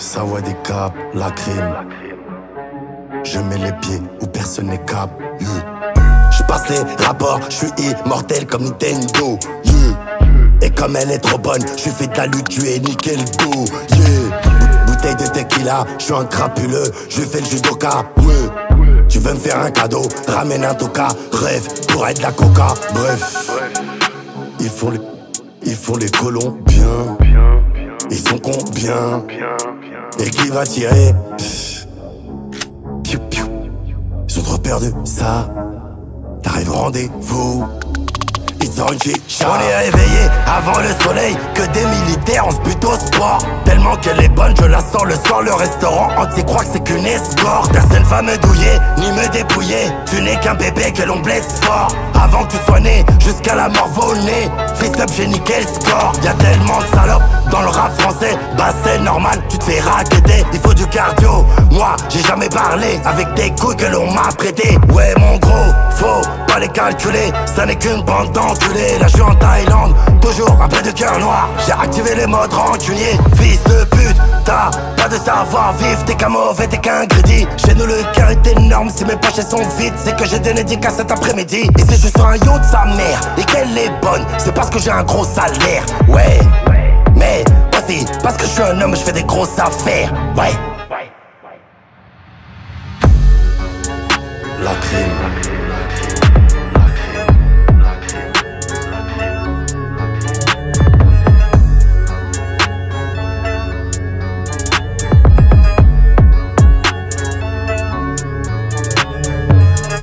Ça voit des caps, la crime. Je mets les pieds où personne n'est cap. Je passe les rapports, je suis immortel comme Nintendo. Et comme elle est trop bonne, je fais de la lutte, je ai niqué le dos. Bouteille de tequila, je suis un crapuleux, je fais le judoka. Tu veux me faire un cadeau, ramène un toka. Rêve pour être de la coca. Bref, ils font les colons bien. Ils sont combien? Et qui va tirer? Piou, piou. Ils sont trop perdus, ça. T'arrives au rendez-vous. Ils ont une chicha. On est réveillé avant le soleil. Que des militaires, on se bute au sport. Tellement qu'elle est bonne, je la sors le soir. Le restaurant entier croit que c'est qu'une escorte. Personne va me douiller, ni me dépouiller. Tu n'es qu'un bébé que l'on blesse fort. Avant que tu sois né, jusqu'à la mort volée. Fist up, j'ai niqué le score. Y'a tellement de salopes dans le rap français. Bah c'est normal, tu te fais racketter. Il faut du cardio. Moi, j'ai jamais parlé avec des couilles que l'on m'a prêté. Ouais mon gros, faut pas les calculer. Ça n'est qu'une bande d'enculés. Là je suis en Thaïlande, toujours un peu de cœur noir. J'ai activé les modes rancuniers. Fils de pute, t'as pas de savoir-vivre. T'es qu'un mauvais, t'es qu'un crédit. Chez nous le cœur est énorme, si mes poches sont vides. C'est que j'ai des dédicaces cet après-midi. Et si je suis un yacht de sa mère et qu'elle est bonne, c'est parce que j'ai un gros salaire. Ouais, mais aussi parce que je suis un homme, je fais des grosses affaires. Ouais. La crime.